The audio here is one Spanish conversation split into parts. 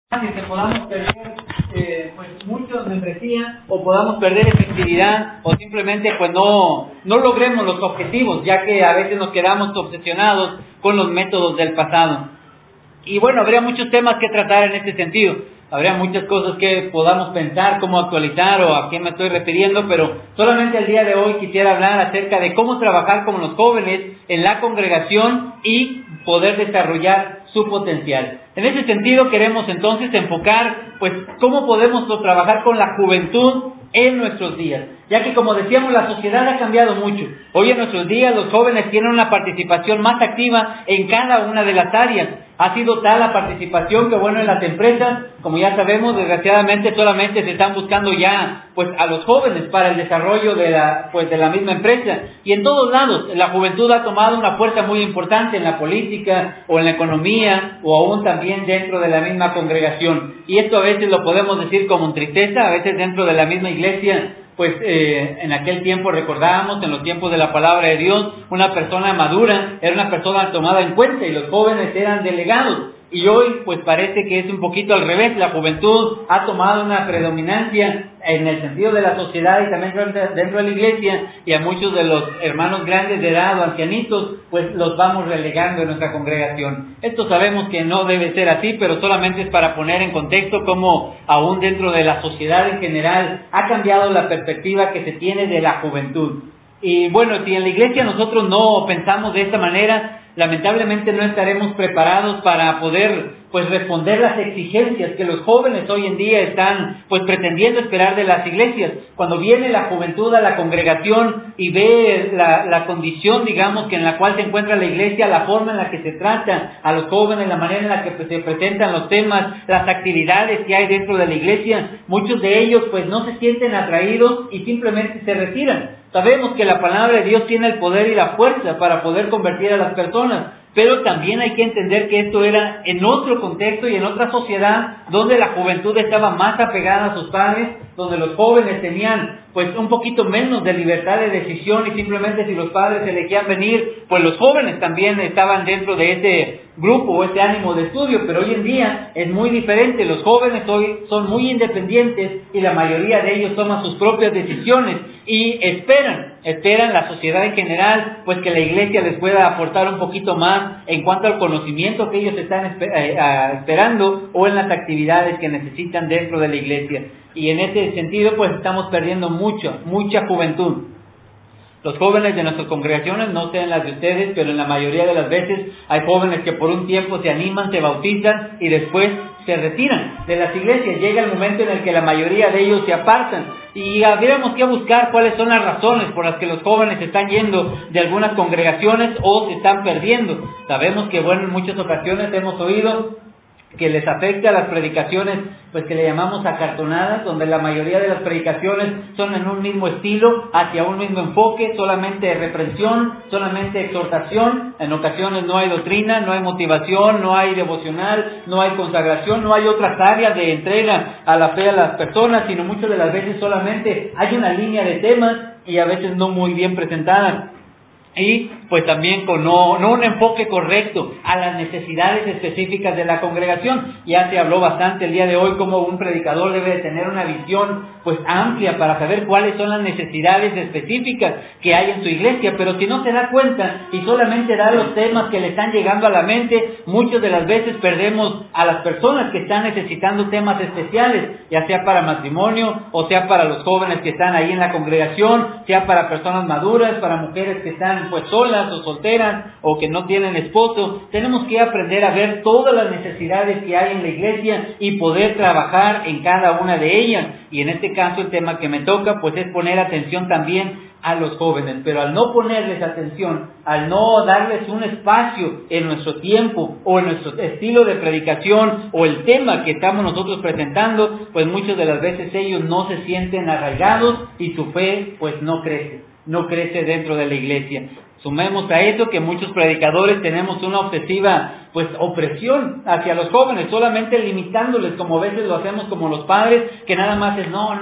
que podamos perder mucho membresía o podamos perder efectividad o simplemente pues no logremos los objetivos, ya que a veces nos quedamos obsesionados con los métodos del pasado. Y bueno, habría muchos temas que tratar en este sentido. Habría muchas cosas que podamos pensar, cómo actualizar o a qué me estoy refiriendo, pero solamente el día de hoy quisiera hablar acerca de cómo trabajar con los jóvenes en la congregación y poder desarrollar su potencial. En ese sentido queremos entonces enfocar, pues, cómo podemos trabajar con la juventud en nuestros días, ya que como decíamos, la sociedad ha cambiado mucho. Hoy en nuestros días los jóvenes tienen una participación más activa en cada una de las áreas. Ha sido tal la participación que bueno, en las empresas, como ya sabemos, desgraciadamente solamente se están buscando ya pues a los jóvenes para el desarrollo de la misma empresa. Y en todos lados la juventud ha tomado una fuerza muy importante en la política o en la economía o aún también dentro de la misma congregación. Y esto a veces lo podemos decir como tristeza, a veces dentro de la misma iglesia. Pues en aquel tiempo recordábamos, en los tiempos de la palabra de Dios, una persona madura era una persona tomada en cuenta y los jóvenes eran delegados. Y hoy pues parece que es un poquito al revés, la juventud ha tomado una predominancia en el sentido de la sociedad y también dentro de la iglesia, y a muchos de los hermanos grandes de edad o ancianitos pues los vamos relegando en nuestra congregación. Esto sabemos que no debe ser así, pero solamente es para poner en contexto cómo aún dentro de la sociedad en general ha cambiado la perspectiva que se tiene de la juventud. Y bueno, si en la iglesia nosotros no pensamos de esta manera, lamentablemente no estaremos preparados para poder pues responder las exigencias que los jóvenes hoy en día están pues pretendiendo esperar de las iglesias. Cuando viene la juventud a la congregación y ve la condición, digamos, que en la cual se encuentra la iglesia, la forma en la que se trata a los jóvenes, la manera en la que se presentan los temas, las actividades que hay dentro de la iglesia, muchos de ellos pues no se sienten atraídos y simplemente se retiran. Sabemos que la palabra de Dios tiene el poder y la fuerza para poder convertir a las personas, pero también hay que entender que esto era en otro contexto y en otra sociedad donde la juventud estaba más apegada a sus padres, donde los jóvenes tenían pues un poquito menos de libertad de decisión y simplemente si los padres elegían venir, pues los jóvenes también estaban dentro de ese grupo o ese ánimo de estudio. Pero hoy en día es muy diferente. Los jóvenes hoy son muy independientes y la mayoría de ellos toman sus propias decisiones y esperan la sociedad en general pues que la iglesia les pueda aportar un poquito más en cuanto al conocimiento que ellos están esperando o en las actividades que necesitan dentro de la iglesia. Y en ese sentido pues estamos perdiendo mucha juventud. Los jóvenes de nuestras congregaciones, no sé en las de ustedes, pero en la mayoría de las veces hay jóvenes que por un tiempo se animan, se bautizan y después se retiran de las iglesias. Llega el momento en el que la mayoría de ellos se apartan y habríamos que buscar cuáles son las razones por las que los jóvenes están yendo de algunas congregaciones o se están perdiendo. Sabemos que bueno, en muchas ocasiones hemos oído que les afecta a las predicaciones, pues que le llamamos acartonadas, donde la mayoría de las predicaciones son en un mismo estilo, hacia un mismo enfoque, solamente reprensión, solamente exhortación. En ocasiones no hay doctrina, no hay motivación, no hay devocional, no hay consagración, no hay otras áreas de entrega a la fe a las personas, sino muchas de las veces solamente hay una línea de temas y a veces no muy bien presentadas. Y pues también con no un enfoque correcto a las necesidades específicas de la congregación. Ya se habló bastante el día de hoy cómo un predicador debe de tener una visión pues amplia para saber cuáles son las necesidades específicas que hay en su iglesia, pero si no se da cuenta y solamente da los temas que le están llegando a la mente, muchas de las veces perdemos a las personas que están necesitando temas especiales, ya sea para matrimonio o sea para los jóvenes que están ahí en la congregación, sea para personas maduras, para mujeres que están pues solas o solteras o que no tienen esposo. Tenemos que aprender a ver todas las necesidades que hay en la iglesia y poder trabajar en cada una de ellas. Y en este caso el tema que me toca pues es poner atención también a los jóvenes, pero al no ponerles atención, al no darles un espacio en nuestro tiempo o en nuestro estilo de predicación o el tema que estamos nosotros presentando, pues muchas de las veces ellos no se sienten arraigados y su fe pues no crece dentro de la iglesia. Sumemos a eso que muchos predicadores tenemos una obsesiva pues opresión hacia los jóvenes, solamente limitándoles, como a veces lo hacemos como los padres, que nada más es no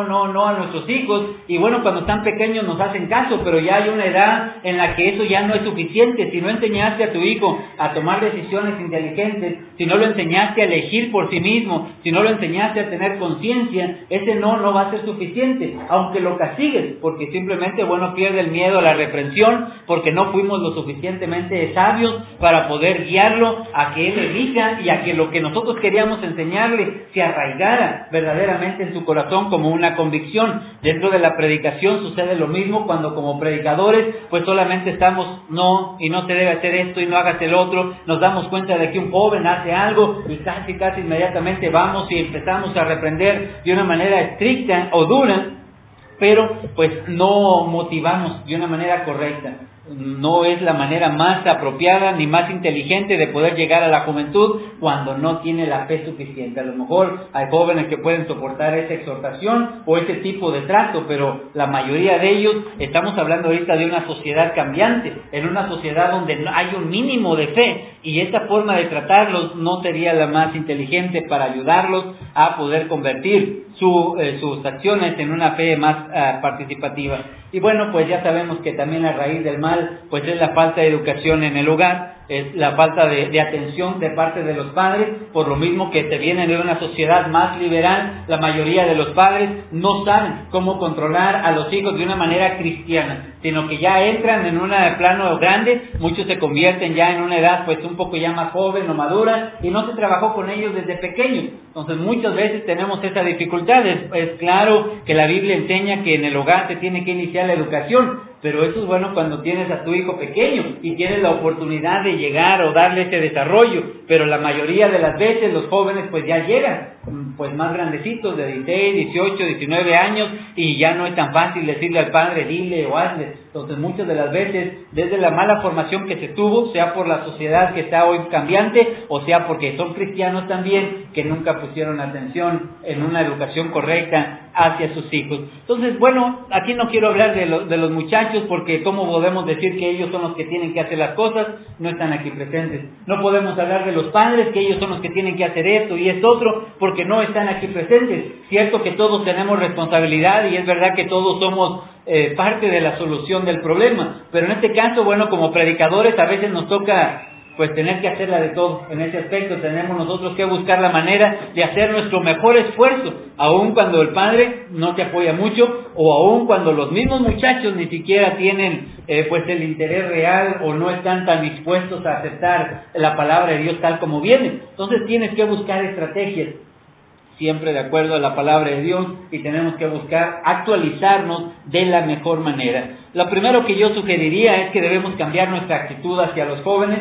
a nuestros hijos, y bueno, cuando están pequeños nos hacen caso, pero ya hay una edad en la que eso ya no es suficiente. Si no enseñaste a tu hijo a tomar decisiones inteligentes, si no lo enseñaste a elegir por sí mismo, si no lo enseñaste a tener conciencia, ese no va a ser suficiente, aunque lo castigues, porque simplemente, bueno, pierde el miedo a la reprensión, porque no fuimos lo suficientemente sabios para poder guiarlo a que él elija y a que lo que nosotros queríamos enseñarle se arraigara verdaderamente en su corazón como una convicción. Dentro de la predicación sucede lo mismo, cuando como predicadores pues solamente estamos no se debe hacer esto y no hagas el otro. Nos damos cuenta de que un joven hace algo y casi inmediatamente vamos y empezamos a reprender de una manera estricta o dura, pero pues no motivamos de una manera correcta. No es la manera más apropiada ni más inteligente de poder llegar a la juventud cuando no tiene la fe suficiente. A lo mejor hay jóvenes que pueden soportar esa exhortación o ese tipo de trato, pero la mayoría de ellos, estamos hablando ahorita de una sociedad cambiante, en una sociedad donde hay un mínimo de fe, y esta forma de tratarlos no sería la más inteligente para ayudarlos a poder convertir sus acciones en una fe más participativa. Y bueno, pues ya sabemos que también la raíz del mal pues es la falta de educación en el hogar, es la falta de atención de parte de los padres. Por lo mismo que se viene de una sociedad más liberal, la mayoría de los padres no saben cómo controlar a los hijos de una manera cristiana, sino que ya entran en un plano grande, muchos se convierten ya en una edad pues un poco ya más joven o madura, y no se trabajó con ellos desde pequeños. Entonces muchas veces tenemos esa dificultad. Es claro que la Biblia enseña que en el hogar se tiene que iniciar la educación, pero eso es bueno cuando tienes a tu hijo pequeño y tienes la oportunidad de llegar o darle ese desarrollo, pero la mayoría de las veces los jóvenes pues ya llegan pues más grandecitos, de 16, 18, 19 años, y ya no es tan fácil decirle al padre dile o hazle. Entonces muchas de las veces, desde la mala formación que se tuvo, sea por la sociedad que está hoy cambiante, o sea porque son cristianos también, que nunca pusieron atención en una educación correcta hacia sus hijos. Entonces, bueno, aquí no quiero hablar de los muchachos, porque cómo podemos decir que ellos son los que tienen que hacer las cosas, no están aquí presentes. No podemos hablar de los padres, que ellos son los que tienen que hacer esto y esto otro, porque no están aquí presentes. Cierto que todos tenemos responsabilidad, y es verdad que todos somos parte de la solución del problema, pero en este caso, bueno, como predicadores a veces nos toca pues tener que hacerla de todo. En ese aspecto tenemos nosotros que buscar la manera de hacer nuestro mejor esfuerzo, aun cuando el padre no te apoya mucho, o aun cuando los mismos muchachos ni siquiera tienen pues el interés real, o no están tan dispuestos a aceptar la palabra de Dios tal como viene. Entonces tienes que buscar estrategias, siempre de acuerdo a la palabra de Dios, y tenemos que buscar actualizarnos de la mejor manera. Lo primero que yo sugeriría es que debemos cambiar nuestra actitud hacia los jóvenes,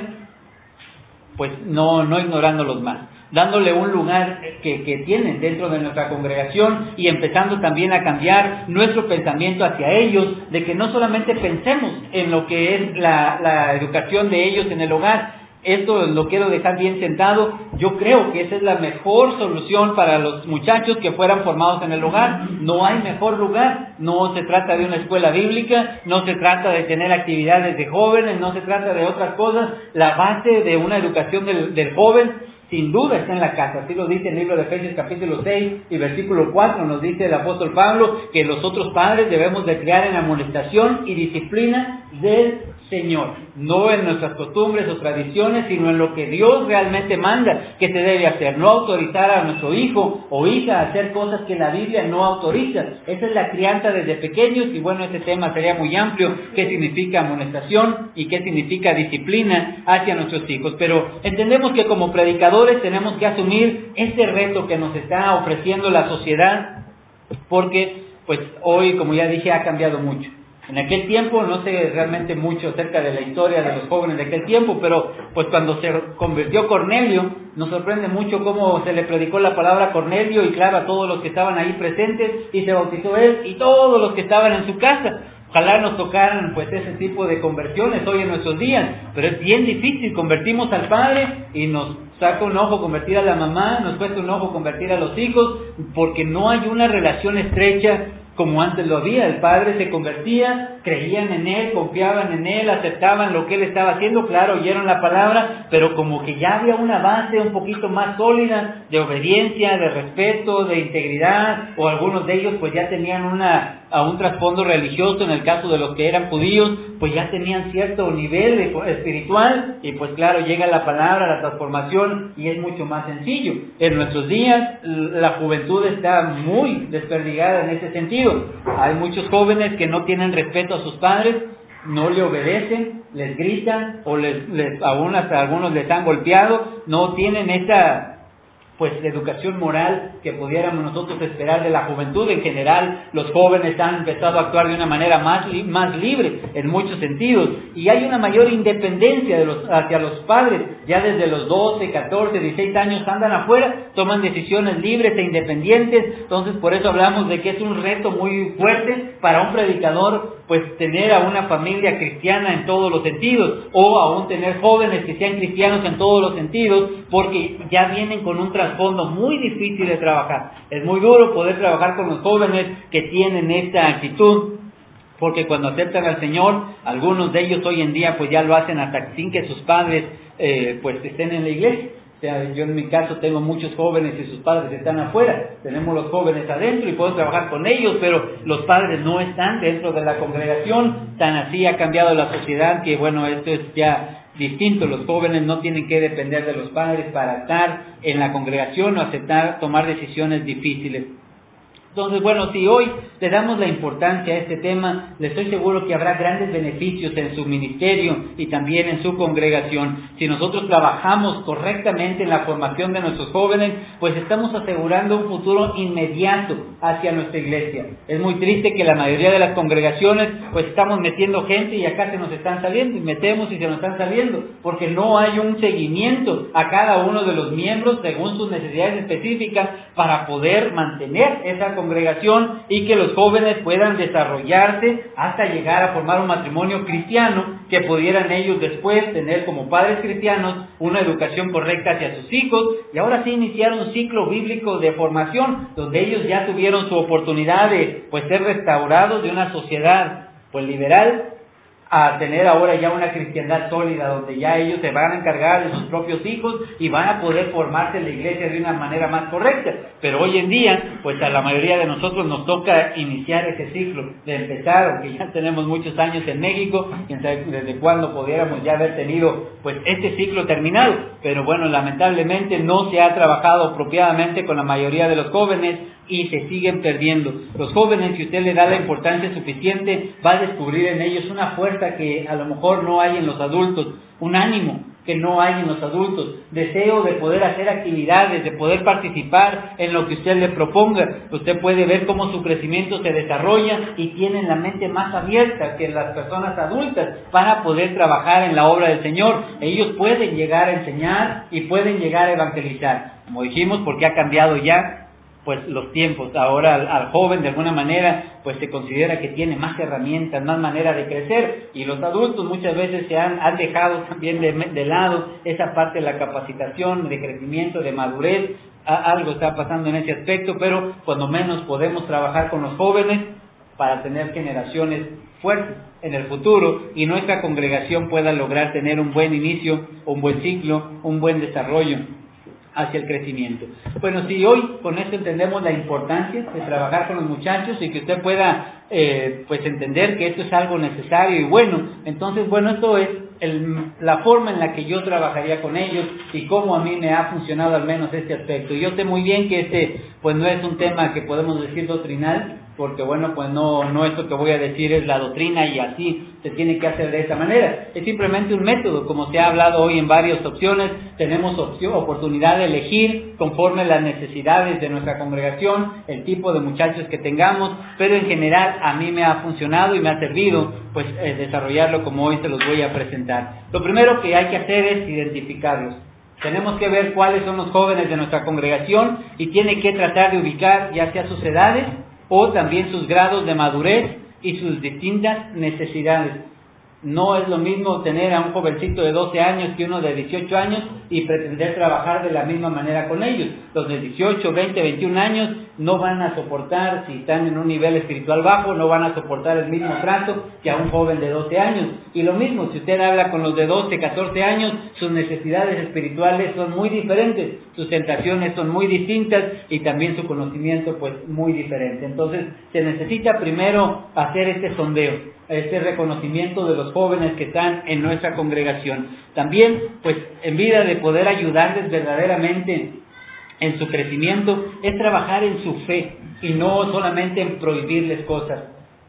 pues no ignorándolos más, dándole un lugar que tienen dentro de nuestra congregación, y empezando también a cambiar nuestro pensamiento hacia ellos, de que no solamente pensemos en lo que es la educación de ellos en el hogar. Esto lo quiero dejar bien sentado. Yo creo que esa es la mejor solución para los muchachos que fueran formados en el hogar. No hay mejor lugar. No se trata de una escuela bíblica, no se trata de tener actividades de jóvenes, no se trata de otras cosas. La base de una educación del joven sin duda está en la casa. Así lo dice el libro de Efesios capítulo 6 y versículo 4. Nos dice el apóstol Pablo que los otros padres debemos de criar en amonestación y disciplina del Señor, no en nuestras costumbres o tradiciones, sino en lo que Dios realmente manda que se debe hacer. No autorizar a nuestro hijo o hija a hacer cosas que la Biblia no autoriza. Esa es la crianza desde pequeños, y bueno, ese tema sería muy amplio, qué significa amonestación y qué significa disciplina hacia nuestros hijos. Pero entendemos que como predicadores tenemos que asumir ese reto que nos está ofreciendo la sociedad, porque pues hoy, como ya dije, ha cambiado mucho. En aquel tiempo, no sé realmente mucho acerca de la historia de los jóvenes de aquel tiempo, pero pues cuando se convirtió Cornelio, nos sorprende mucho cómo se le predicó la palabra a Cornelio, y claro, a todos los que estaban ahí presentes, y se bautizó él y todos los que estaban en su casa. Ojalá nos tocaran pues ese tipo de conversiones hoy en nuestros días, pero es bien difícil. Convertimos al padre y nos saca un ojo convertir a la mamá, nos cuesta un ojo convertir a los hijos, porque no hay una relación estrecha como antes lo había. El padre se convertía, creían en él, confiaban en él, aceptaban lo que él estaba haciendo, claro, oyeron la palabra, pero como que ya había una base un poquito más sólida de obediencia, de respeto, de integridad, o algunos de ellos pues ya tenían un trasfondo religioso. En el caso de los que eran judíos, pues ya tenían cierto nivel espiritual, y pues claro, llega la palabra, la transformación, y es mucho más sencillo. En nuestros días la juventud está muy desperdigada en ese sentido. Hay muchos jóvenes que no tienen respeto a sus padres, no le obedecen, les gritan, o aún hasta algunos les han golpeado, no tienen esta educación moral que pudiéramos nosotros esperar de la juventud. En general, los jóvenes han empezado a actuar de una manera más libre en muchos sentidos, y hay una mayor independencia hacia los padres. Ya desde los 12, 14, 16 años andan afuera, toman decisiones libres e independientes. Entonces, por eso hablamos de que es un reto muy fuerte para un predicador, pues tener a una familia cristiana en todos los sentidos, o aún tener jóvenes que sean cristianos en todos los sentidos, porque ya vienen con un trasfondo muy difícil de trabajar. Es muy duro poder trabajar con los jóvenes que tienen esta actitud, porque cuando aceptan al Señor, algunos de ellos hoy en día pues ya lo hacen hasta sin que sus padres estén en la iglesia. O sea, yo en mi caso tengo muchos jóvenes y sus padres están afuera. Tenemos los jóvenes adentro y podemos trabajar con ellos, pero los padres no están dentro de la congregación. Tan así ha cambiado la sociedad que bueno, esto es ya distinto. Los jóvenes no tienen que depender de los padres para estar en la congregación o tomar decisiones difíciles. Entonces, bueno, si hoy le damos la importancia a este tema, le estoy seguro que habrá grandes beneficios en su ministerio y también en su congregación. Si nosotros trabajamos correctamente en la formación de nuestros jóvenes, pues estamos asegurando un futuro inmediato hacia nuestra iglesia. Es muy triste que la mayoría de las congregaciones, pues estamos metiendo gente y acá se nos están saliendo, y metemos y se nos están saliendo, porque no hay un seguimiento a cada uno de los miembros según sus necesidades específicas para poder mantener esa congregación y que los jóvenes puedan desarrollarse hasta llegar a formar un matrimonio cristiano, que pudieran ellos después tener como padres cristianos una educación correcta hacia sus hijos, y ahora sí iniciar un ciclo bíblico de formación donde ellos ya tuvieron su oportunidad de ser restaurados de una sociedad liberal a tener ahora ya una cristiandad sólida, donde ya ellos se van a encargar de sus propios hijos y van a poder formarse en la iglesia de una manera más correcta. Pero hoy en día, pues a la mayoría de nosotros nos toca iniciar ese ciclo, de empezar, aunque ya tenemos muchos años en México, quién sabe desde cuándo pudiéramos ya haber tenido este ciclo terminado. Pero bueno, lamentablemente no se ha trabajado apropiadamente con la mayoría de los jóvenes y se siguen perdiendo. Los jóvenes, si usted le da la importancia suficiente, va a descubrir en ellos una fuerza que a lo mejor no hay en los adultos, un ánimo que no hay en los adultos, deseo de poder hacer actividades, de poder participar en lo que usted le proponga. Usted puede ver cómo su crecimiento se desarrolla y tienen la mente más abierta que las personas adultas para poder trabajar en la obra del Señor. Ellos pueden llegar a enseñar y pueden llegar a evangelizar, como dijimos, porque ha cambiado ya los tiempos. Ahora al joven de alguna manera se considera que tiene más herramientas, más manera de crecer, y los adultos muchas veces se han dejado también de lado esa parte de la capacitación, de crecimiento, de madurez. Algo está pasando en ese aspecto, pero cuando menos podemos trabajar con los jóvenes para tener generaciones fuertes en el futuro y nuestra congregación pueda lograr tener un buen inicio, un buen ciclo, un buen desarrollo hacia el crecimiento. Bueno, si hoy con esto entendemos la importancia de trabajar con los muchachos y que usted pueda entender que esto es algo necesario y bueno, entonces esto es la forma en la que yo trabajaría con ellos y cómo a mí me ha funcionado al menos este aspecto. Y yo sé muy bien que no es un tema que podemos decir doctrinal, porque no esto que voy a decir es la doctrina y así se tiene que hacer de esta manera. Es simplemente un método, como se ha hablado hoy en varias opciones. Tenemos oportunidad de elegir conforme las necesidades de nuestra congregación, el tipo de muchachos que tengamos, pero en general a mí me ha funcionado y me ha servido desarrollarlo como hoy se los voy a presentar. Lo primero que hay que hacer es identificarlos. Tenemos que ver cuáles son los jóvenes de nuestra congregación y tiene que tratar de ubicar ya sea sus edades o también sus grados de madurez y sus distintas necesidades. No es lo mismo tener a un jovencito de 12 años que uno de 18 años, y pretender trabajar de la misma manera con ellos. Los de 18, 20, 21 años no van a soportar, si están en un nivel espiritual bajo, no van a soportar el mismo trato que a un joven de 12 años. Y lo mismo, si usted habla con los de 12, 14 años, sus necesidades espirituales son muy diferentes, sus tentaciones son muy distintas y también su conocimiento pues muy diferente. Entonces se necesita primero hacer este sondeo, este reconocimiento de los jóvenes que están en nuestra congregación. También pues en vida de poder ayudarles verdaderamente en su crecimiento, es trabajar en su fe y no solamente en prohibirles cosas.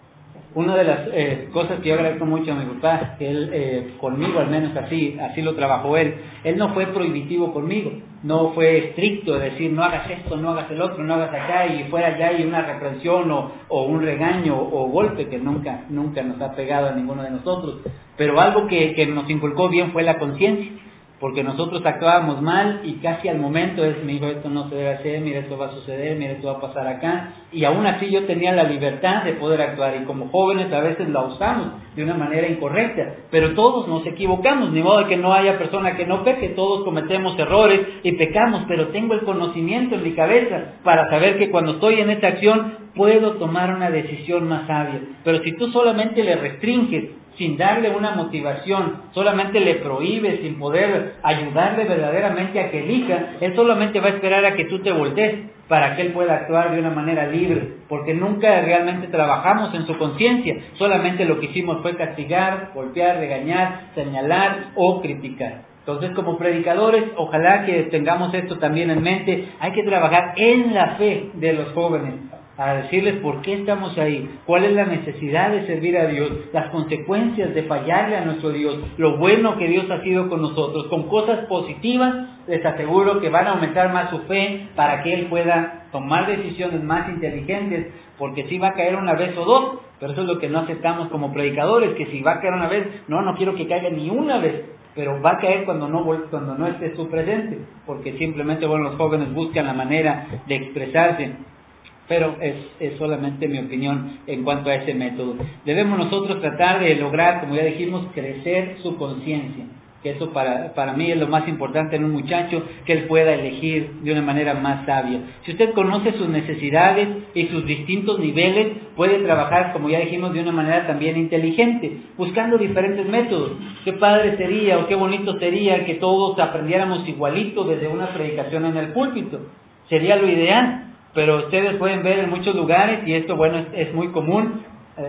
Una de las cosas que yo agradezco mucho a mi papá, que él, conmigo al menos así lo trabajó él no fue prohibitivo conmigo, no fue estricto de decir no hagas esto, no hagas el otro, no hagas acá y fuera allá y una reprensión o un regaño o golpe que nunca nos ha pegado a ninguno de nosotros, pero algo que nos inculcó bien fue la conciencia. Porque nosotros actuábamos mal y casi al momento me dijo esto no se debe hacer, mira esto va a suceder, mira esto va a pasar acá, y aún así yo tenía la libertad de poder actuar, y como jóvenes a veces la usamos de una manera incorrecta, pero todos nos equivocamos, ni modo de que no haya persona que no peque, todos cometemos errores y pecamos, pero tengo el conocimiento en mi cabeza para saber que cuando estoy en esta acción puedo tomar una decisión más sabia. Pero si tú solamente le restringes, sin darle una motivación, solamente le prohíbes, sin poder ayudarle verdaderamente a que elija, él solamente va a esperar a que tú te voltees para que él pueda actuar de una manera libre, porque nunca realmente trabajamos en su conciencia, solamente lo que hicimos fue castigar, golpear, regañar, señalar o criticar. Entonces, como predicadores, ojalá que tengamos esto también en mente, hay que trabajar en la fe de los jóvenes, a decirles por qué estamos ahí, cuál es la necesidad de servir a Dios, las consecuencias de fallarle a nuestro Dios, lo bueno que Dios ha sido con nosotros. Con cosas positivas les aseguro que van a aumentar más su fe para que Él pueda tomar decisiones más inteligentes, porque si va a caer una vez o dos, pero eso es lo que no aceptamos como predicadores, que si va a caer una vez, no quiero que caiga ni una vez, pero va a caer cuando no esté su presente, porque simplemente los jóvenes buscan la manera de expresarse. Pero es solamente mi opinión en cuanto a ese método. Debemos nosotros tratar de lograr, como ya dijimos, crecer su conciencia, que eso para mí es lo más importante en un muchacho, que él pueda elegir de una manera más sabia. Si usted conoce sus necesidades y sus distintos niveles, puede trabajar, como ya dijimos, de una manera también inteligente, buscando diferentes métodos. Qué padre sería o qué bonito sería que todos aprendiéramos igualito desde una predicación en el púlpito. Sería lo ideal. Pero ustedes pueden ver en muchos lugares, y esto es muy común,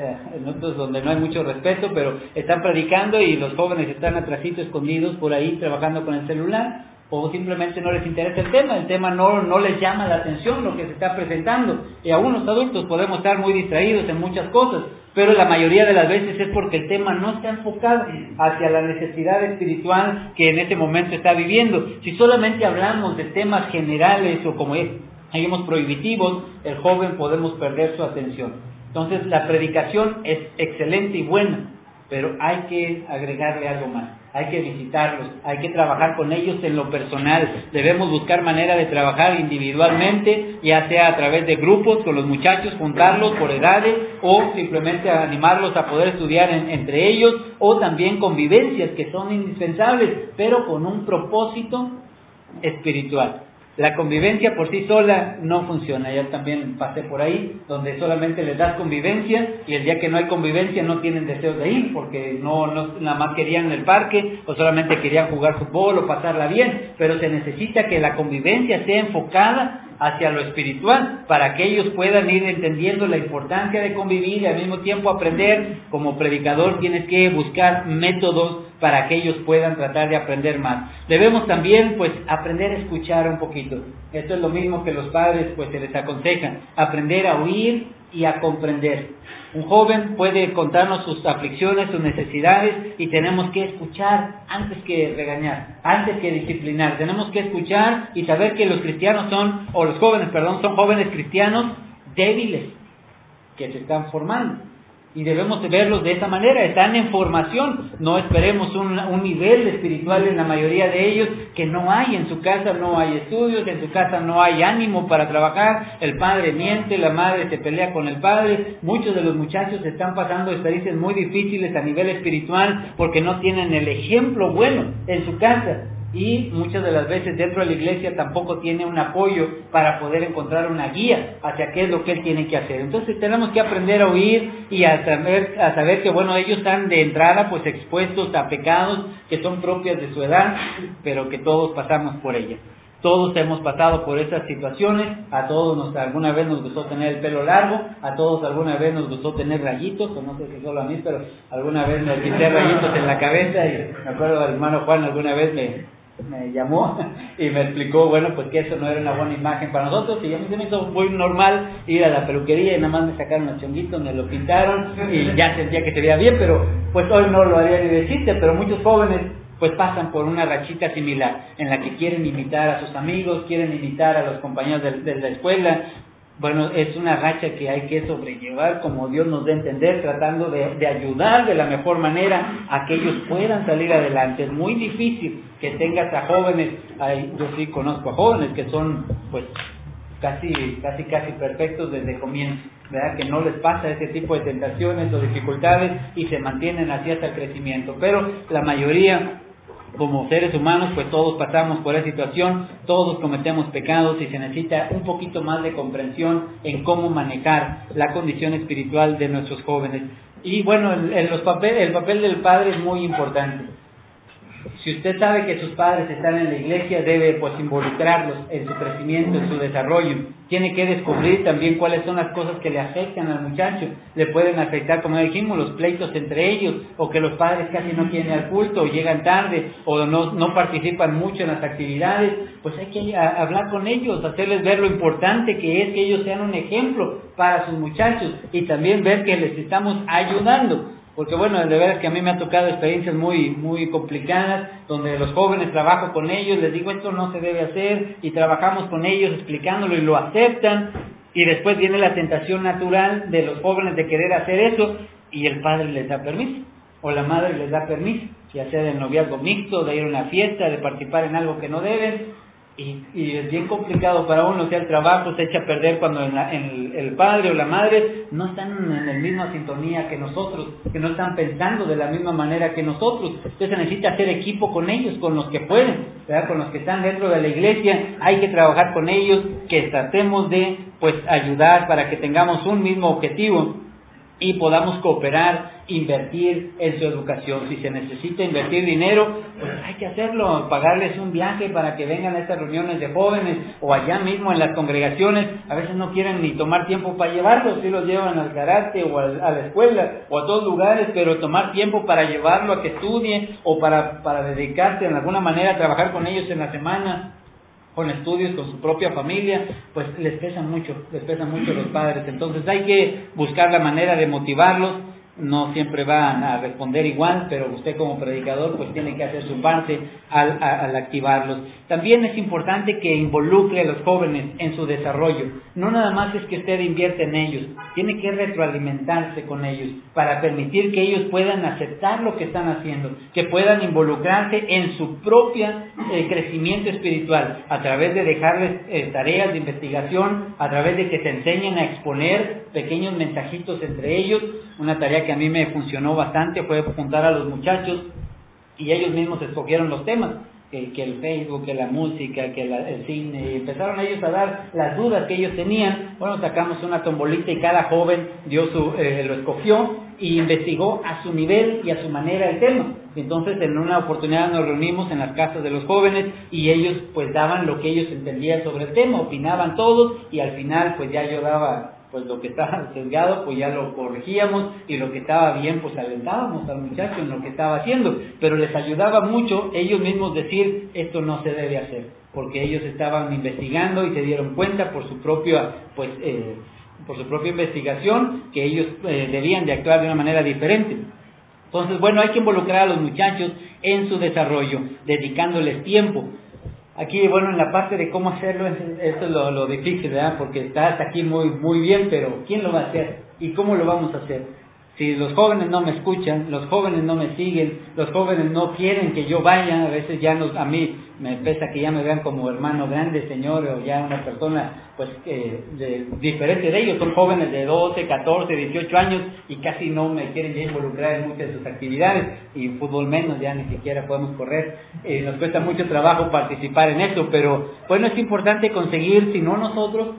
en otros donde no hay mucho respeto, pero están predicando y los jóvenes están atrasito, escondidos por ahí, trabajando con el celular, o simplemente no les interesa el tema no les llama la atención lo que se está presentando. Y aún los adultos podemos estar muy distraídos en muchas cosas, pero la mayoría de las veces es porque el tema no está enfocado hacia la necesidad espiritual que en ese momento está viviendo. Si solamente hablamos de temas generales o como seguimos prohibitivos, el joven podemos perder su atención. Entonces la predicación es excelente y buena, pero hay que agregarle algo más. Hay que visitarlos, hay que trabajar con ellos en lo personal. Debemos buscar manera de trabajar individualmente, ya sea a través de grupos con los muchachos, juntarlos por edades, o simplemente animarlos a poder estudiar entre ellos, o también convivencias que son indispensables, pero con un propósito espiritual. La convivencia por sí sola no funciona. Yo también pasé por ahí, donde solamente les das convivencia y el día que no hay convivencia no tienen deseos de ir, porque no nada más querían el parque o solamente querían jugar fútbol o pasarla bien. Pero se necesita que la convivencia sea enfocada hacia lo espiritual, para que ellos puedan ir entendiendo la importancia de convivir y al mismo tiempo aprender. Como predicador tienes que buscar métodos para que ellos puedan tratar de aprender más. Debemos también aprender a escuchar un poquito. Esto es lo mismo que los padres se les aconsejan, aprender a oír y a comprender. Un joven puede contarnos sus aflicciones, sus necesidades, y tenemos que escuchar antes que regañar, antes que disciplinar. Tenemos que escuchar y saber que los jóvenes son jóvenes cristianos débiles que se están formando. Y debemos de verlos de esa manera, están en formación. No esperemos un nivel espiritual en la mayoría de ellos que no hay. En su casa no hay estudios, en su casa no hay ánimo para trabajar, el padre miente, la madre se pelea con el padre. Muchos de los muchachos están pasando experiencias muy difíciles a nivel espiritual porque no tienen el ejemplo bueno en su casa. y muchas de las veces dentro de la iglesia tampoco tiene un apoyo para poder encontrar una guía hacia qué es lo que él tiene que hacer. Entonces tenemos que aprender a oír y a saber que bueno, ellos están de entrada pues expuestos a pecados que son propios de su edad, pero que todos pasamos por ellas. Todos hemos pasado por esas situaciones, a todos alguna vez nos gustó tener el pelo largo, a todos alguna vez nos gustó tener rayitos, o no sé si solo a mí, pero alguna vez me pinté rayitos en la cabeza, y me acuerdo del hermano Juan alguna vez me llamó y me explicó, bueno, pues que eso no era una buena imagen para nosotros, y a mí se me hizo muy normal ir a la peluquería y nada más me sacaron los chonguitos, me lo pintaron y ya sentía que se veía bien, pero pues hoy no lo haría ni de chiste, pero muchos jóvenes pues pasan por una rachita similar, en la que quieren imitar a sus amigos, quieren imitar a los compañeros de la escuela. Bueno, es una racha que hay que sobrellevar como Dios nos dé a entender, tratando de ayudar de la mejor manera a que ellos puedan salir adelante. Es muy difícil que tengas a jóvenes, yo sí conozco a jóvenes que son pues casi perfectos desde el comienzo, ¿verdad? Que no les pasa ese tipo de tentaciones o dificultades y se mantienen así hasta el crecimiento, pero la mayoría, como seres humanos, pues todos pasamos por esa situación, todos cometemos pecados y se necesita un poquito más de comprensión en cómo manejar la condición espiritual de nuestros jóvenes. Y bueno, el papel del padre es muy importante. Si usted sabe que sus padres están en la iglesia, debe pues involucrarlos en su crecimiento, en su desarrollo. Tiene que descubrir también cuáles son las cosas que le afectan al muchacho. Le pueden afectar, como dijimos, los pleitos entre ellos, o que los padres casi no quieren ir al culto, o llegan tarde, o no participan mucho en las actividades. Pues hay que hablar con ellos, hacerles ver lo importante que es que ellos sean un ejemplo para sus muchachos, y también ver que les estamos ayudando. Porque bueno, de verdad que a mí me ha tocado experiencias muy complicadas, donde los jóvenes trabajo con ellos, les digo esto no se debe hacer, y trabajamos con ellos explicándolo y lo aceptan, y después viene la tentación natural de los jóvenes de querer hacer eso, y el padre les da permiso, o la madre les da permiso, ya sea del noviazgo mixto, de ir a una fiesta, de participar en algo que no deben. Y es bien complicado para uno, o sea, el trabajo se echa a perder cuando el padre o la madre no están en la misma sintonía que nosotros, que no están pensando de la misma manera que nosotros. Entonces se necesita hacer equipo con ellos, con los que pueden, ¿verdad? Con los que están dentro de la iglesia, hay que trabajar con ellos, que tratemos de pues ayudar para que tengamos un mismo objetivo y podamos cooperar, invertir en su educación. Si se necesita invertir dinero, pues hay que hacerlo, pagarles un viaje para que vengan a estas reuniones de jóvenes, o allá mismo en las congregaciones. A veces no quieren ni tomar tiempo para llevarlos, si los llevan al karate o a la escuela o a todos lugares, pero tomar tiempo para llevarlo a que estudie, o para dedicarse en alguna manera a trabajar con ellos en la semana, con estudios, con su propia familia, pues les pesa mucho los padres. Entonces hay que buscar la manera de motivarlos. No siempre van a responder igual, pero usted como predicador pues tiene que hacer su parte al activarlos. También es importante que involucre a los jóvenes en su desarrollo. No nada más es que usted invierte en ellos, tiene que retroalimentarse con ellos para permitir que ellos puedan aceptar lo que están haciendo, que puedan involucrarse en su propia crecimiento espiritual, a través de dejarles tareas de investigación, a través de que se enseñen a exponer pequeños mensajitos entre ellos. Una tarea que a mí me funcionó bastante fue juntar a los muchachos y ellos mismos escogieron los temas, que el Facebook, que la música, que el cine, y empezaron ellos a dar las dudas que ellos tenían. Bueno, sacamos una tombolita y cada joven lo escogió y investigó a su nivel y a su manera el tema. Entonces en una oportunidad nos reunimos en las casas de los jóvenes y ellos pues daban lo que ellos entendían sobre el tema, opinaban todos, y al final pues ya yo daba pues lo que estaba sesgado, pues ya lo corregíamos, y lo que estaba bien, pues alentábamos al muchacho en lo que estaba haciendo. Pero les ayudaba mucho ellos mismos decir, esto no se debe hacer, porque ellos estaban investigando y se dieron cuenta por su propia investigación que ellos debían de actuar de una manera diferente. Entonces, bueno, hay que involucrar a los muchachos en su desarrollo, dedicándoles tiempo. Aquí, bueno, en la parte de cómo hacerlo, esto es lo difícil, ¿verdad? Porque está hasta aquí muy bien, pero ¿quién lo va a hacer? ¿Y cómo lo vamos a hacer? Si los jóvenes no me escuchan, los jóvenes no me siguen, los jóvenes no quieren que yo vaya, a veces ya a mí me pesa que ya me vean como hermano grande, señor, o ya una persona pues diferente de ellos, son jóvenes de 12, 14, 18 años y casi no me quieren ya involucrar en muchas de sus actividades, y fútbol menos, ya ni siquiera podemos correr, nos cuesta mucho trabajo participar en eso, pero bueno, es importante conseguir, si no nosotros,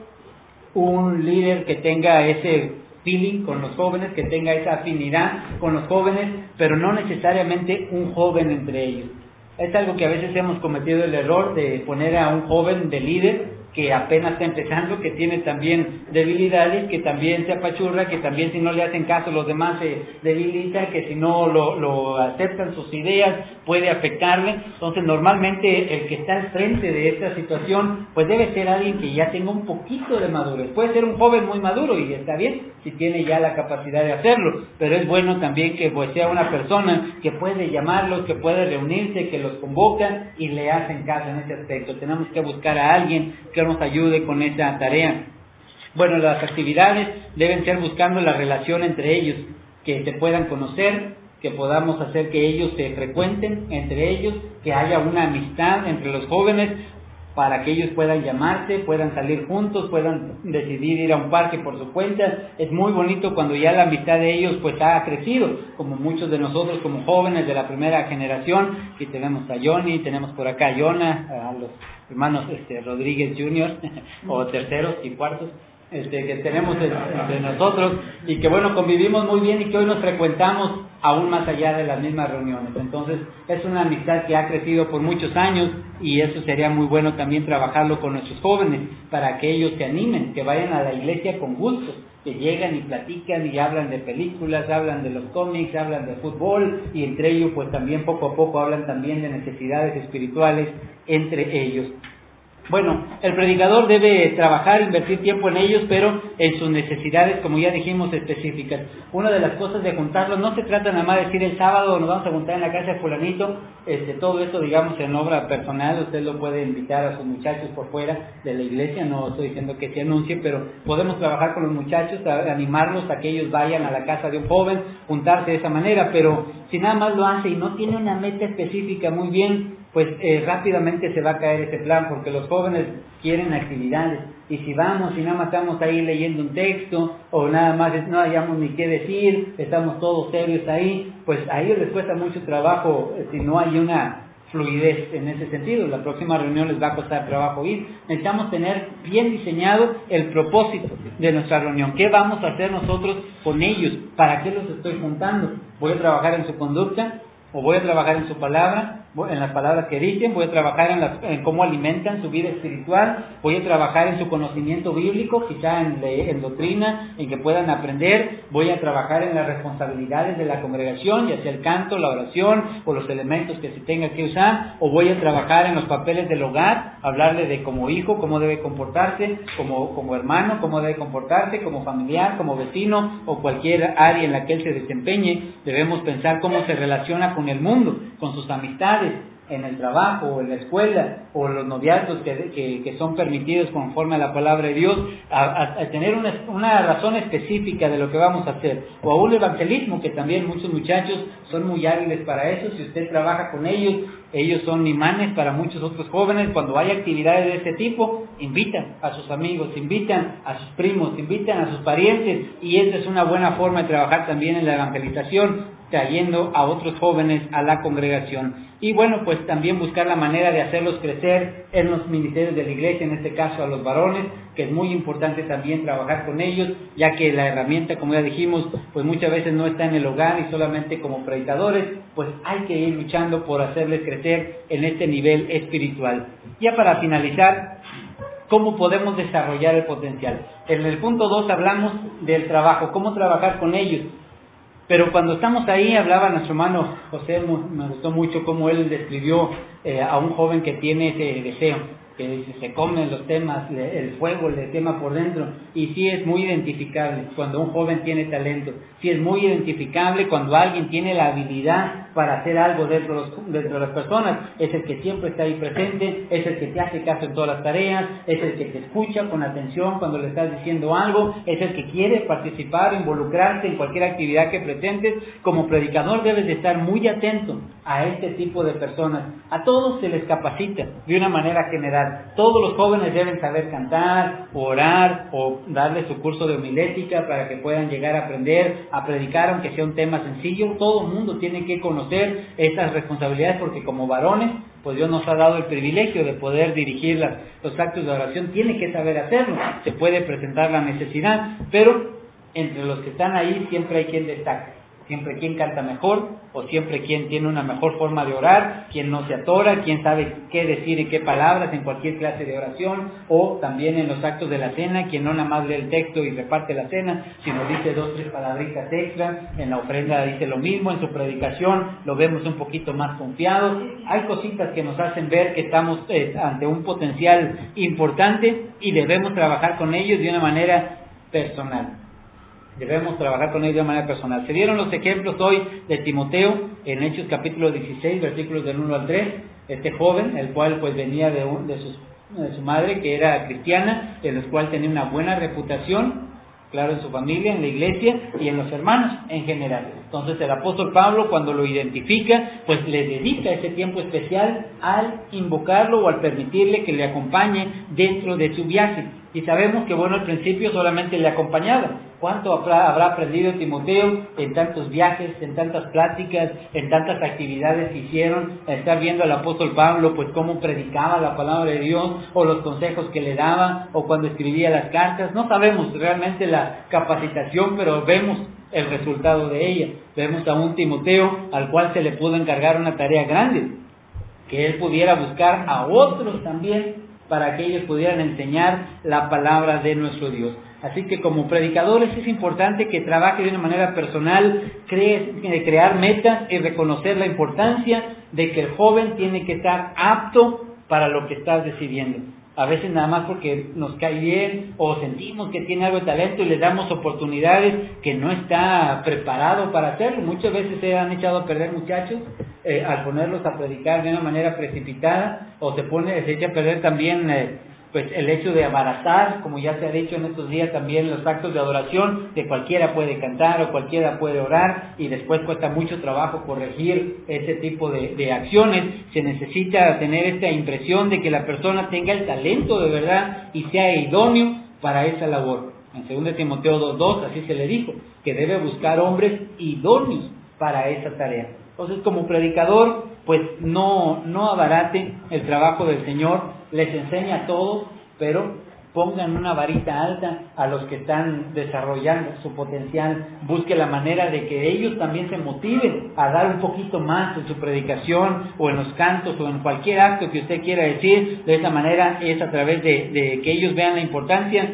un líder que tenga ese feeling con los jóvenes, que tenga esa afinidad con los jóvenes, pero no necesariamente un joven entre ellos. Es algo que a veces hemos cometido el error de poner a un joven de líder que apenas está empezando, que tiene también debilidades, que también se apachurra, que también si no le hacen caso los demás se debilita, que si no lo aceptan sus ideas puede afectarle. Entonces normalmente el que está al frente de esta situación pues debe ser alguien que ya tenga un poquito de madurez. Puede ser un joven muy maduro y está bien si tiene ya la capacidad de hacerlo, pero es bueno también que pues sea una persona que puede llamarlos, que puede reunirse, que los convoca y le hacen caso en ese aspecto. Tenemos que buscar a alguien que nos ayude con esa tarea. Bueno, las actividades deben ser buscando la relación entre ellos, que se puedan conocer, que podamos hacer que ellos se frecuenten entre ellos, que haya una amistad entre los jóvenes para que ellos puedan llamarse, puedan salir juntos, puedan decidir ir a un parque por su cuenta. Es muy bonito cuando ya la amistad de ellos pues ha crecido, como muchos de nosotros como jóvenes de la primera generación, que tenemos a Johnny, tenemos por acá a Jonah, a los hermanos Rodríguez Jr. o terceros y cuartos que tenemos entre nosotros, y que bueno, convivimos muy bien y que hoy nos frecuentamos aún más allá de las mismas reuniones. Entonces es una amistad que ha crecido por muchos años, y eso sería muy bueno también trabajarlo con nuestros jóvenes para que ellos se animen, que vayan a la iglesia con gusto, que llegan y platican y hablan de películas, hablan de los cómics, hablan de fútbol, y entre ellos pues también poco a poco hablan también de necesidades espirituales entre ellos. Bueno, el predicador debe trabajar, invertir tiempo en ellos, pero en sus necesidades, como ya dijimos, específicas. Una de las cosas de juntarlos, no se trata nada más de decir el sábado nos vamos a juntar en la casa de fulanito, todo eso digamos en obra personal, usted lo puede invitar a sus muchachos por fuera de la iglesia, no estoy diciendo que se anuncie, pero podemos trabajar con los muchachos, animarlos a que ellos vayan a la casa de un joven, juntarse de esa manera, pero si nada más lo hace y no tiene una meta específica muy bien, pues rápidamente se va a caer ese plan, porque los jóvenes quieren actividades, y si vamos y nada más estamos ahí leyendo un texto, o nada más no hayamos ni qué decir, estamos todos serios ahí, pues a ellos les cuesta mucho trabajo si no hay una fluidez en ese sentido. La próxima reunión les va a costar trabajo ir. Necesitamos tener bien diseñado el propósito de nuestra reunión. ¿Qué vamos a hacer nosotros con ellos? ¿Para qué los estoy juntando? ¿Voy a trabajar en su conducta? ¿O voy a trabajar en su palabra? En las palabras que dicen, voy a trabajar en cómo alimentan su vida espiritual, voy a trabajar en su conocimiento bíblico, quizá en doctrina, en que puedan aprender, voy a trabajar en las responsabilidades de la congregación, ya sea el canto, la oración o los elementos que se tenga que usar, o voy a trabajar en los papeles del hogar, hablarle de como hijo, cómo debe comportarse, como hermano, cómo debe comportarse, como familiar, como vecino o cualquier área en la que él se desempeñe. Debemos pensar cómo se relaciona con el mundo, con sus amistades, en el trabajo o en la escuela, o los noviazgos que son permitidos conforme a la palabra de Dios, a tener una razón específica de lo que vamos a hacer, o a un evangelismo, que también muchos muchachos son muy hábiles para eso. Si usted trabaja con ellos, ellos son imanes para muchos otros jóvenes. Cuando hay actividades de este tipo, invitan a sus amigos, invitan a sus primos, invitan a sus parientes, y esa es una buena forma de trabajar también en la evangelización, trayendo a otros jóvenes a la congregación. Y bueno, pues también buscar la manera de hacerlos crecer en los ministerios de la iglesia, en este caso a los varones, que es muy importante también trabajar con ellos, ya que la herramienta, como ya dijimos, pues muchas veces no está en el hogar y solamente como predicadores, pues hay que ir luchando por hacerles crecer en este nivel espiritual. Ya para finalizar, ¿cómo podemos desarrollar el potencial? En el punto 2 hablamos del trabajo, cómo trabajar con ellos. Pero cuando estamos ahí, hablaba nuestro hermano José, me gustó mucho cómo él describió a un joven que tiene ese deseo. que se comen los temas, el fuego le quema por dentro, y sí es muy identificable cuando un joven tiene talento, sí es muy identificable cuando alguien tiene la habilidad para hacer algo dentro de las personas. Es el que siempre está ahí presente, es el que te hace caso en todas las tareas, es el que te escucha con atención cuando le estás diciendo algo, es el que quiere participar, involucrarse en cualquier actividad que pretendes. Como predicador debes de estar muy atento a este tipo de personas. A todos se les capacita de una manera general. Todos los jóvenes deben saber cantar, orar, o darle su curso de homilética para que puedan llegar a aprender a predicar, aunque sea un tema sencillo. Todo el mundo tiene que conocer estas responsabilidades, porque como varones, pues Dios nos ha dado el privilegio de poder dirigir los actos de oración. Tiene que saber hacerlo. Se puede presentar la necesidad, pero entre los que están ahí siempre hay quien destaca, siempre quien canta mejor, o siempre quien tiene una mejor forma de orar, quien no se atora, quien sabe qué decir y qué palabras en cualquier clase de oración, o también en los actos de la cena, quien no nada más lee el texto y reparte la cena, sino dice 2 o 3 palabritas extra. En la ofrenda dice lo mismo, en su predicación lo vemos un poquito más confiado. Hay cositas que nos hacen ver que estamos ante un potencial importante y debemos trabajar con ellos de una manera personal. Debemos trabajar con ellos de manera personal. Se dieron los ejemplos hoy de Timoteo en Hechos capítulo 16, versículos del 1 al 3. Este joven, el cual pues venía de su madre, que era cristiana, en el cual tenía una buena reputación, claro, en su familia, en la iglesia y en los hermanos en general. Entonces el apóstol Pablo, cuando lo identifica, pues le dedica ese tiempo especial al invocarlo o al permitirle que le acompañe dentro de su viaje. Y sabemos que, bueno, al principio solamente le acompañaba. ¿Cuánto habrá aprendido Timoteo en tantos viajes, en tantas pláticas, en tantas actividades que hicieron? Estar viendo al apóstol Pablo, pues cómo predicaba la palabra de Dios, o los consejos que le daba, o cuando escribía las cartas. No sabemos realmente la capacitación, pero vemos el resultado de ella. Vemos a un Timoteo al cual se le pudo encargar una tarea grande, que él pudiera buscar a otros también para que ellos pudieran enseñar la palabra de nuestro Dios. Así que como predicadores es importante que trabaje de una manera personal, crear metas y reconocer la importancia de que el joven tiene que estar apto para lo que estás decidiendo. A veces nada más porque nos cae bien o sentimos que tiene algo de talento y le damos oportunidades que no está preparado para hacerlo. Muchas veces se han echado a perder muchachos al ponerlos a predicar de una manera precipitada, o se echa a perder también pues el hecho de abaratar, como ya se ha dicho en estos días también, los actos de adoración, que cualquiera puede cantar o cualquiera puede orar, y después cuesta mucho trabajo corregir ese tipo de acciones. Se necesita tener esta impresión de que la persona tenga el talento de verdad y sea idóneo para esa labor. En 2 Timoteo 2:2 así se le dijo, que debe buscar hombres idóneos para esa tarea. Entonces, como predicador, pues no abarate el trabajo del Señor. Les enseña a todos, pero pongan una varita alta a los que están desarrollando su potencial. Busque la manera de que ellos también se motiven a dar un poquito más en su predicación, o en los cantos, o en cualquier acto que usted quiera decir. De esa manera es a través de que ellos vean la importancia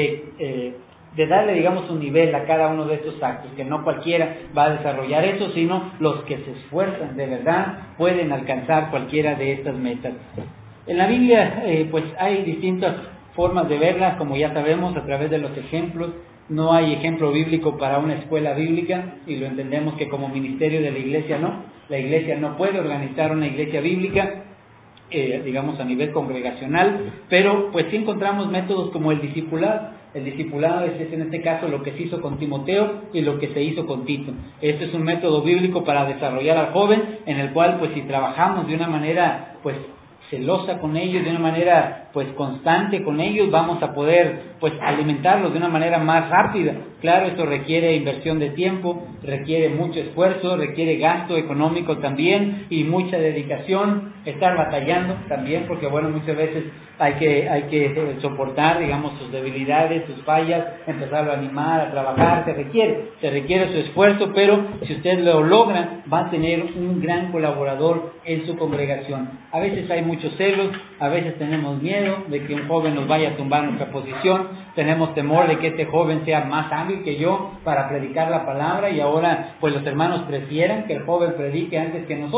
de darle, digamos, un nivel a cada uno de estos actos, que no cualquiera va a desarrollar eso, sino los que se esfuerzan de verdad pueden alcanzar cualquiera de estas metas. En la Biblia pues hay distintas formas de verlas, como ya sabemos, a través de los ejemplos. No hay ejemplo bíblico para una escuela bíblica, y lo entendemos que como ministerio de la iglesia no. La iglesia no puede organizar una iglesia bíblica, digamos a nivel congregacional, pero pues sí encontramos métodos como el discipulado. El discipulado es en este caso lo que se hizo con Timoteo y lo que se hizo con Tito. Este es un método bíblico para desarrollar al joven, en el cual pues si trabajamos de una manera pues celosa con ellos, de una manera pues constante con ellos, vamos a poder pues alimentarlos de una manera más rápida. Claro, esto requiere inversión de tiempo, requiere mucho esfuerzo, requiere gasto económico también y mucha dedicación, estar batallando también, porque bueno, muchas veces hay que soportar, digamos, sus debilidades, sus fallas, empezarlo a animar, a trabajar. Se requiere su esfuerzo, pero si usted lo logra, va a tener un gran colaborador en su congregación. A veces hay muchos celos, a veces tenemos miedo de que un joven nos vaya a tumbar nuestra posición, tenemos temor de que este joven sea más hábil que yo para predicar la palabra, y ahora pues los hermanos prefieran que el joven predique antes que nosotros.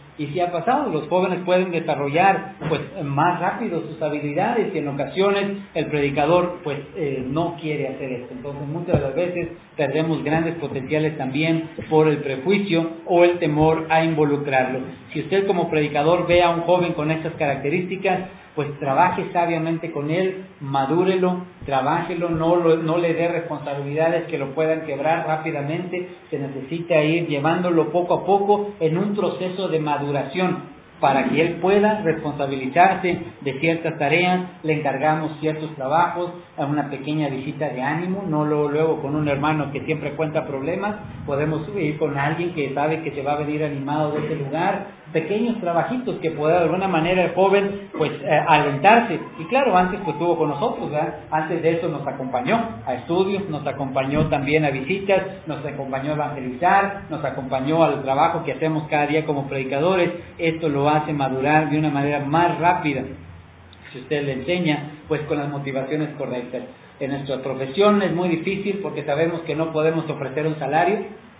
Y sí ha pasado, los jóvenes pueden desarrollar pues más rápido sus habilidades y en ocasiones el predicador pues no quiere hacer esto. Entonces muchas de las veces perdemos grandes potenciales también por el prejuicio o el temor a involucrarlo. Si usted como predicador ve a un joven con estas características, pues trabaje sabiamente con él, madúrelo, trabájelo, no le dé responsabilidades que lo puedan quebrar rápidamente. Se necesita ir llevándolo poco a poco en un proceso de maduración para que él pueda responsabilizarse de ciertas tareas. Le encargamos ciertos trabajos, a una pequeña visita de ánimo, no luego con un hermano que siempre cuenta problemas, podemos ir con alguien que sabe que se va a venir animado de ese lugar, pequeños trabajitos que pueda de alguna manera el joven pues alentarse. Y claro, antes pues estuvo con nosotros, ¿verdad? Antes de eso nos acompañó a estudios, nos acompañó también a visitas, nos acompañó a evangelizar, nos acompañó al trabajo que hacemos cada día como predicadores. Esto lo hace madurar de una manera más rápida si usted le enseña pues con las motivaciones correctas. En nuestra profesión es muy difícil porque sabemos que no podemos ofrecer un salario.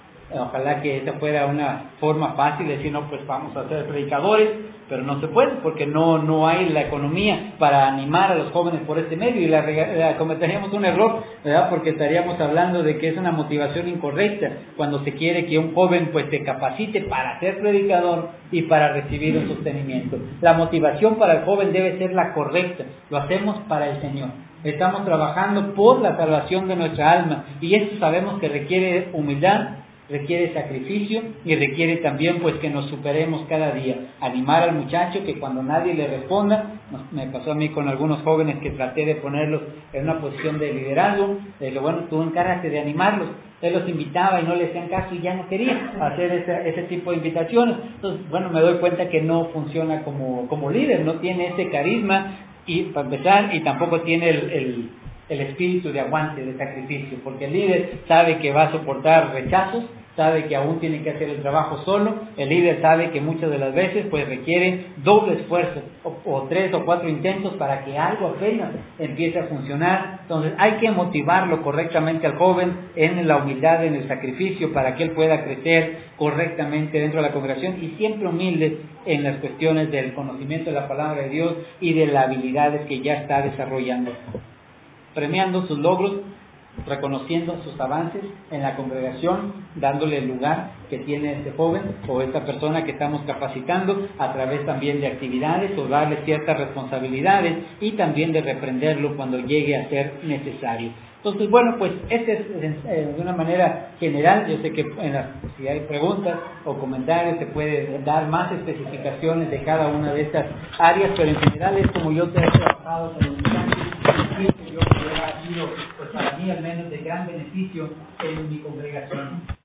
Ojalá que esa fuera una forma fácil de decir, no, pues vamos a ser predicadores, pero no se puede porque no hay la economía para animar a los jóvenes por este medio, y cometeríamos un error, ¿verdad? Porque estaríamos hablando de que es una motivación incorrecta cuando se quiere que un joven pues se capacite para ser predicador y para recibir un sostenimiento. La motivación para el joven debe ser la correcta, lo hacemos para el Señor. Estamos trabajando por la salvación de nuestra alma, y esto sabemos que requiere humildad, requiere sacrificio y requiere también pues que nos superemos cada día. Animar al muchacho que cuando nadie le responda, me pasó a mí con algunos jóvenes que traté de ponerlos en una posición de liderazgo, de que bueno, tú encárgate de animarlos. Él los invitaba y no le hacían caso y ya no quería hacer ese tipo de invitaciones. Entonces, bueno, me doy cuenta que no funciona como líder, no tiene ese carisma, y para empezar, y tampoco tiene el espíritu de aguante, de sacrificio, porque el líder sabe que va a soportar rechazos, sabe que aún tiene que hacer el trabajo solo. El líder sabe que muchas de las veces pues requiere doble esfuerzo o 3 o 4 intentos para que algo apenas empiece a funcionar. Entonces hay que motivarlo correctamente al joven en la humildad, en el sacrificio, para que él pueda crecer correctamente dentro de la congregación, y siempre humilde en las cuestiones del conocimiento de la palabra de Dios y de las habilidades que ya está desarrollando, premiando sus logros, reconociendo sus avances en la congregación, dándole el lugar que tiene este joven o esta persona que estamos capacitando, a través también de actividades o darle ciertas responsabilidades, y también de reprenderlo cuando llegue a ser necesario. Entonces, bueno, pues este es de una manera general. Yo sé que si hay preguntas o comentarios se puede dar más especificaciones de cada una de estas áreas, pero en general es como yo te he trabajado con los muchachos, y yo creo que ha sido, pues para mí al menos, de gran beneficio en mi congregación.